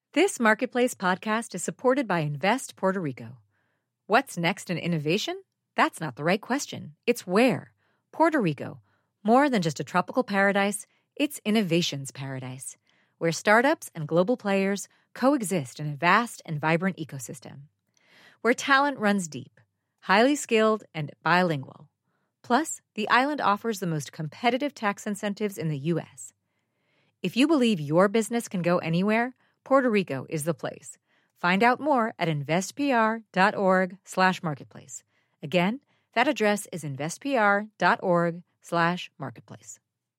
This Marketplace podcast is supported by Invest Puerto Rico. What's next in innovation? That's not the right question. It's where. Puerto Rico. More than just a tropical paradise, it's innovation's paradise, where startups and global players coexist in a vast and vibrant ecosystem. Where talent runs deep, highly skilled, and bilingual. Plus, the island offers the most competitive tax incentives in the U.S. If you believe your business can go anywhere, Puerto Rico is the place. Find out more at investpr.org/marketplace. Again, that address is investpr.org/marketplace.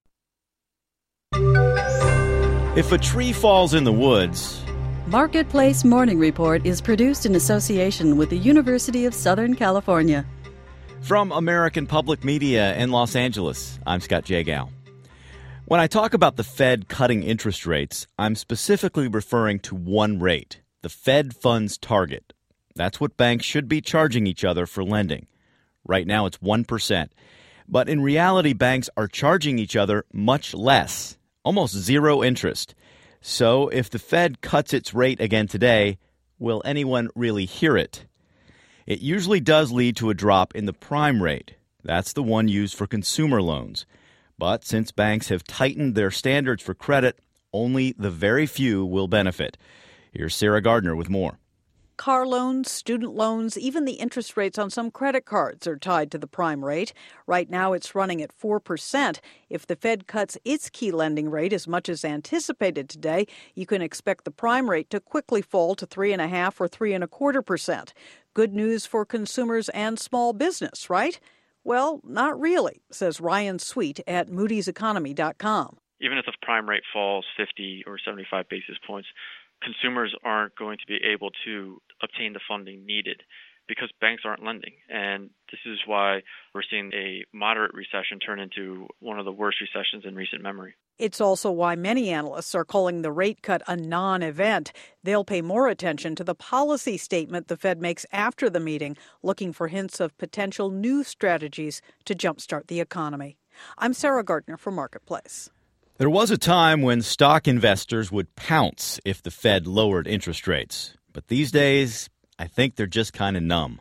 If a tree falls in the woods... Marketplace Morning Report is produced in association with the University of Southern California. From American Public Media in Los Angeles, I'm Scott Jagow. When I talk about the Fed cutting interest rates, I'm specifically referring to one rate, the Fed funds target. That's what banks should be charging each other for lending. Right now it's 1%. But in reality, banks are charging each other much less, almost zero interest. So if the Fed cuts its rate again today, will anyone really hear it? It usually does lead to a drop in the prime rate. That's the one used for consumer loans. But since banks have tightened their standards for credit, only the very few will benefit. Here's Sarah Gardner with more. Car loans, student loans, even the interest rates on some credit cards are tied to the prime rate. Right now it's running at 4%. If the Fed cuts its key lending rate as much as anticipated today, you can expect the prime rate to quickly fall to 3.5% or 3.25%. Good news for consumers and small business, right? Well, not really, says Ryan Sweet at moody'seconomy.com. Even if the prime rate falls 50 or 75 basis points, consumers aren't going to be able to obtain the funding needed because banks aren't lending. And this is why we're seeing a moderate recession turn into one of the worst recessions in recent memory. It's also why many analysts are calling the rate cut a non-event. They'll pay more attention to the policy statement the Fed makes after the meeting, looking for hints of potential new strategies to jumpstart the economy. I'm Sarah Gardner for Marketplace. There was a time when stock investors would pounce if the Fed lowered interest rates. But these days, I think they're just kind of numb.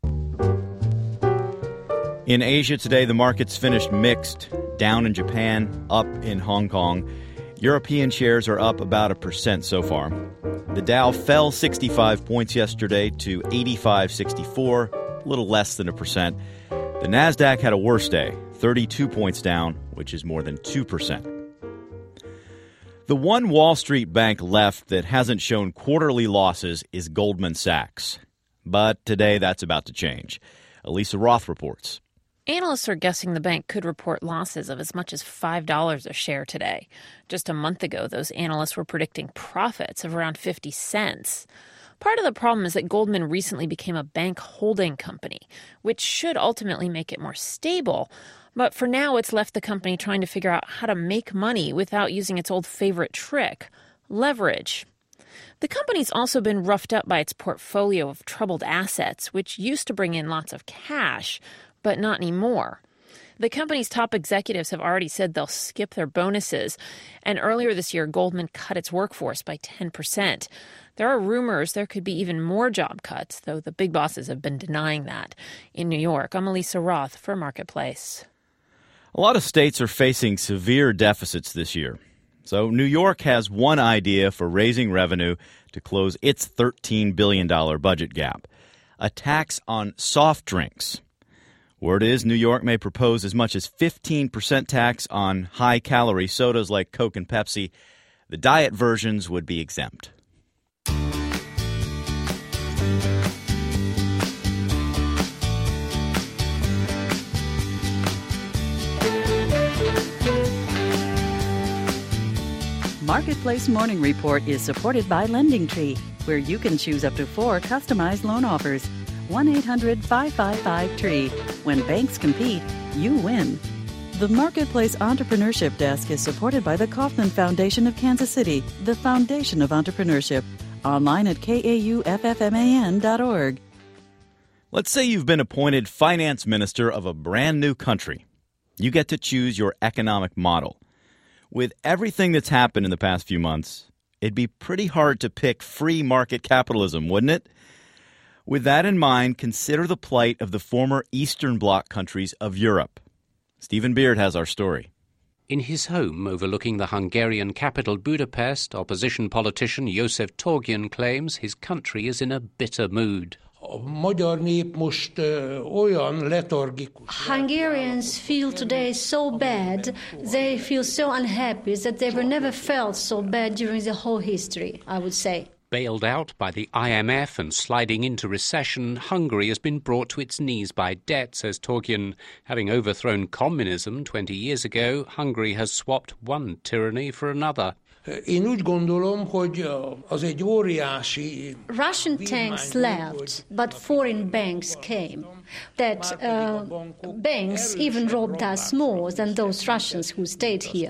In Asia today, the markets finished mixed, down in Japan, up in Hong Kong. European shares are up about 1% so far. The Dow fell 65 points yesterday to 85.64, a little less than 1%. The Nasdaq had a worse day, 32 points down, which is more than 2%. The one Wall Street bank left that hasn't shown quarterly losses is Goldman Sachs. But today that's about to change. Elisa Roth reports. Analysts are guessing the bank could report losses of as much as $5 a share today. Just a month ago, those analysts were predicting profits of around 50 cents. Part of the problem is that Goldman recently became a bank holding company, which should ultimately make it more stable. But for now, it's left the company trying to figure out how to make money without using its old favorite trick, leverage. The company's also been roughed up by its portfolio of troubled assets, which used to bring in lots of cash, but not anymore. The company's top executives have already said they'll skip their bonuses, and earlier this year, Goldman cut its workforce by 10%. There are rumors there could be even more job cuts, though the big bosses have been denying that. In New York, I'm Elisa Roth for Marketplace. A lot of states are facing severe deficits this year. So New York has one idea for raising revenue to close its $13 billion budget gap: a tax on soft drinks. Word is New York may propose as much as 15% tax on high-calorie sodas like Coke and Pepsi. The diet versions would be exempt. Marketplace Morning Report is supported by LendingTree, where you can choose up to 4 customized loan offers. 1-800-555-TREE. When banks compete, you win. The Marketplace Entrepreneurship Desk is supported by the Kauffman Foundation of Kansas City, the foundation of entrepreneurship. Online at kauffman.org. Let's say you've been appointed finance minister of a brand new country. You get to choose your economic model. With everything that's happened in the past few months, it'd be pretty hard to pick free market capitalism, wouldn't it? With that in mind, consider the plight of the former Eastern Bloc countries of Europe. Stephen Beard has our story. In his home overlooking the Hungarian capital Budapest, opposition politician Josef Torgyan claims his country is in a bitter mood. Hungarians feel today so bad, they feel so unhappy that they were never felt so bad during the whole history, I would say. Bailed out by the IMF and sliding into recession, Hungary has been brought to its knees by debt, says Torgyan. Having overthrown communism 20 years ago, Hungary has swapped one tyranny for another. Russian tanks left, but foreign banks came. That banks even robbed us more than those Russians who stayed here.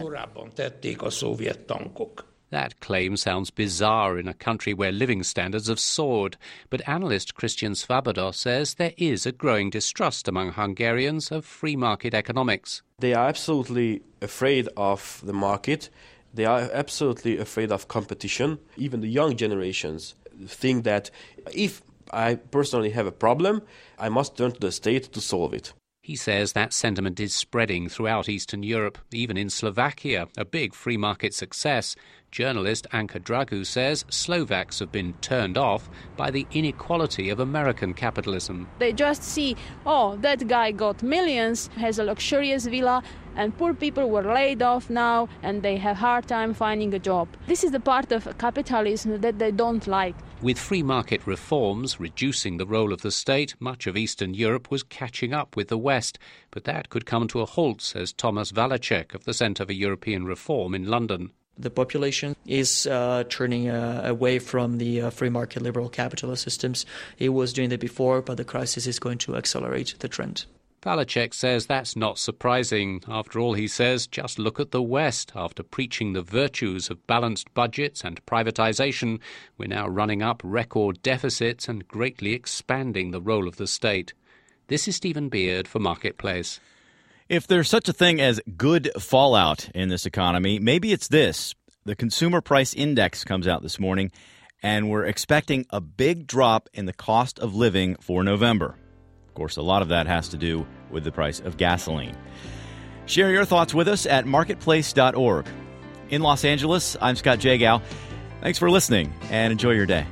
That claim sounds bizarre in a country where living standards have soared, but analyst Christian Svaboda says there is a growing distrust among Hungarians of free market economics. They are absolutely afraid of the market. They are absolutely afraid of competition. Even the young generations think that if I personally have a problem, I must turn to the state to solve it. He says that sentiment is spreading throughout Eastern Europe, even in Slovakia, a big free market success. Journalist Anka Dragu says Slovaks have been turned off by the inequality of American capitalism. They just see, oh, that guy got millions, has a luxurious villa, and poor people were laid off now and they have hard time finding a job. This is the part of capitalism that they don't like. With free market reforms reducing the role of the state, much of Eastern Europe was catching up with the West. But that could come to a halt, says Thomas Waleczek of the Centre for European Reform in London. The population is turning away from the free market liberal capitalist systems. It was doing that before, but the crisis is going to accelerate the trend. Waleczek says that's not surprising. After all, he says, just look at the West. After preaching the virtues of balanced budgets and privatization, we're now running up record deficits and greatly expanding the role of the state. This is Stephen Beard for Marketplace. If there's such a thing as good fallout in this economy, maybe it's this. The Consumer Price Index comes out this morning, and we're expecting a big drop in the cost of living for November. Of course, a lot of that has to do with the price of gasoline. Share your thoughts with us at marketplace.org. In Los Angeles, I'm Scott Jagow. Thanks for listening, and enjoy your day.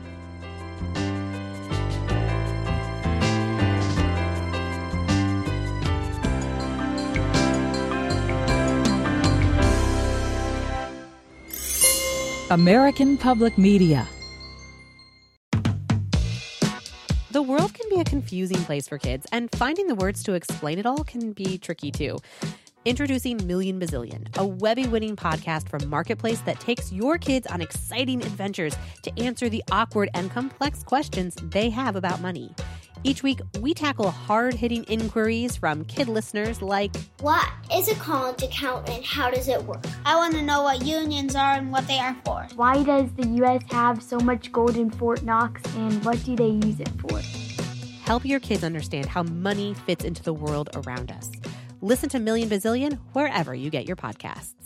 American Public Media. The world can be a confusing place for kids, and finding the words to explain it all can be tricky too. Introducing Million Bazillion, a Webby-winning podcast from Marketplace that takes your kids on exciting adventures to answer the awkward and complex questions they have about money. Each week, we tackle hard-hitting inquiries from kid listeners like, what is a college account and how does it work? I want to know what unions are and what they are for. Why does the U.S. have so much gold in Fort Knox and what do they use it for? Help your kids understand how money fits into the world around us. Listen to Million Bazillion wherever you get your podcasts.